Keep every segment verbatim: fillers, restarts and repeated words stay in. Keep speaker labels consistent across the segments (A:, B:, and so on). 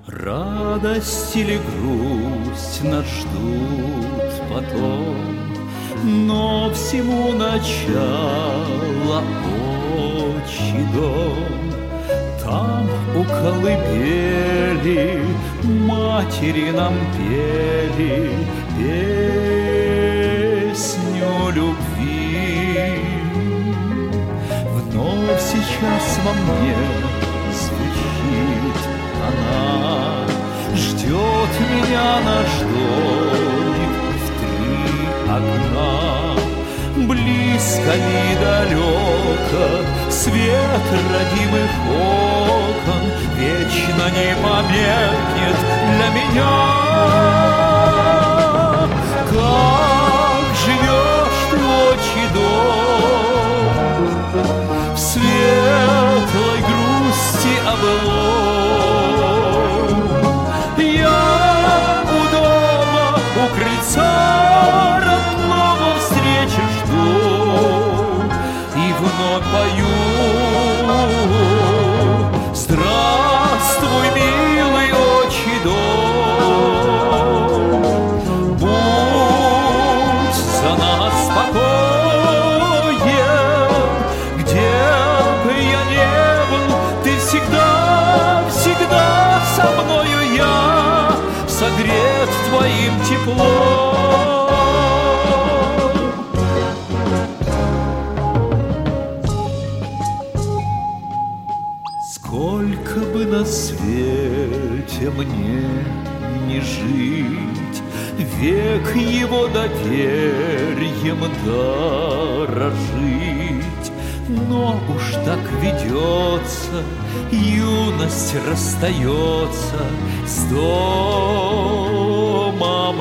A: Радость или грусть нас ждут потом, но всему начало отчий дом. Там у колыбели матери нам пели песню любви. Вновь сейчас во мне звучит она, ждет меня наш домик в три окна. Близко ли далеко свет родимых окон вечно не померкнет для меня. Как живешь ты, отчий дом, в светлой грусти облом. Я у дома, у крыльца родного встречи жду и вновь пою. Здравствуй, милый отчий дом, будь за нас спокоен, где бы я не был, ты всегда, всегда со мною я, согрет твоим теплом. Сколько бы на свете мне не жить, век его доверием дорожить, но уж так ведется, юность расстается с домом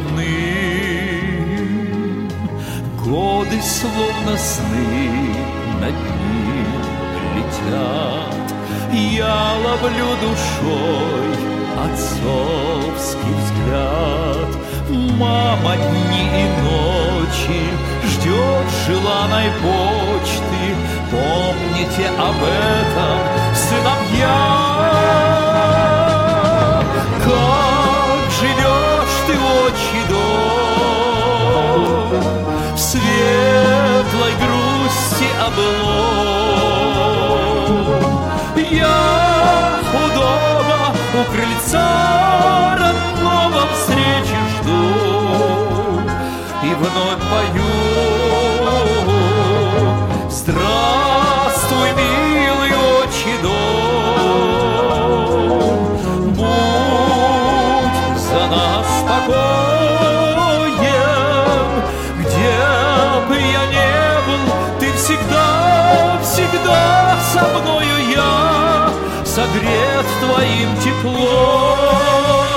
A: родным. Годы словно сны над ним летят, я ловлю душой отцовский взгляд. Мама дни и ночи ждет желанной почты. Помните об этом, сыновья. Как живешь ты, отчий дом, в светлой грусти облом. Я у дома, у крыльца родного встречи жду и вновь пою. Здравствуй, милый отчий дом, будь за нас спокоен, где бы я не был, ты всегда, всегда со мною я, согрет твоим теплом.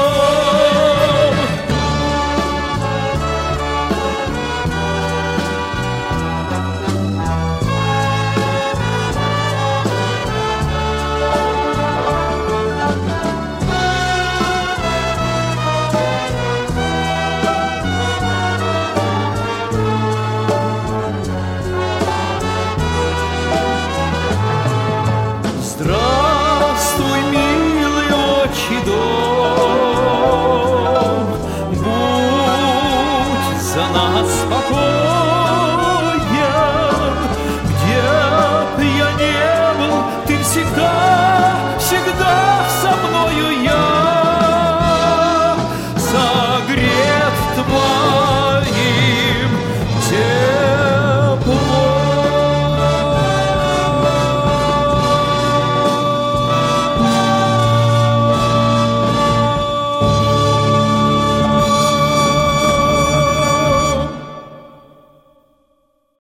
A: Здравствуй, милый отчий дом, будь за нас спокоен.